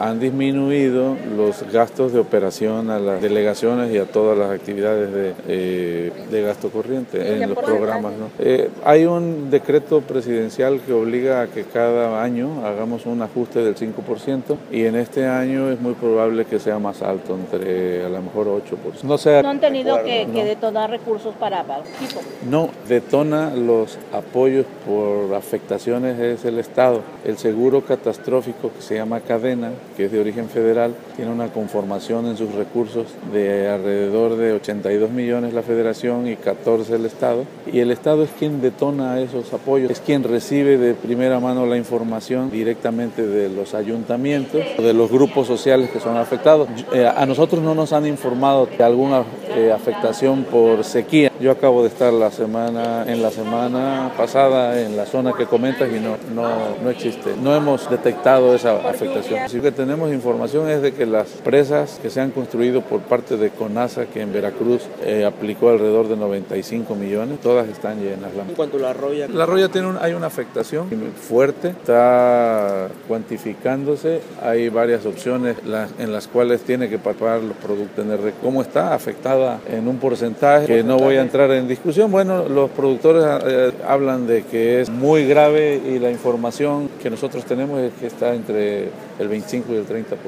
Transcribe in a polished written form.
han disminuido los gastos de operación a las delegaciones y a todas las actividades de gasto corriente en los programas, ¿no? Hay un decreto presidencial que obliga a que cada año hagamos un ajuste del 5% y en este año es muy probable que sea más alto, entre a lo mejor 8%. ¿No han tenido que detonar recursos para el equipo? No, detona los apoyos por afectaciones es el Estado. El seguro catastrófico que se llama Cadena, que es de origen federal, tiene una conformación en sus recursos de alrededor de 82 millones la Federación y 14 el Estado. Y el Estado es quien detona esos apoyos, es quien recibe de primera mano la información directamente de los ayuntamientos, de los grupos sociales que son afectados. A nosotros no nos han informado de alguna afectación por sequía. Yo acabo de estar en la semana pasada en la zona que comentas y no existe. No hemos detectado esa afectación. Así que tenemos información es de que las presas que se han construido por parte de CONASA, que en Veracruz aplicó alrededor de 95 millones, todas están llenas. En cuanto a La Roya. La Roya hay una afectación fuerte, está cuantificándose, hay varias opciones en las cuales tiene que pagar los productos de NR. ¿Cómo está afectada en un porcentaje que no voy a entrar en discusión? Bueno, los productores hablan de que es muy grave y la información que nosotros tenemos es que está entre el 25 y el 30%.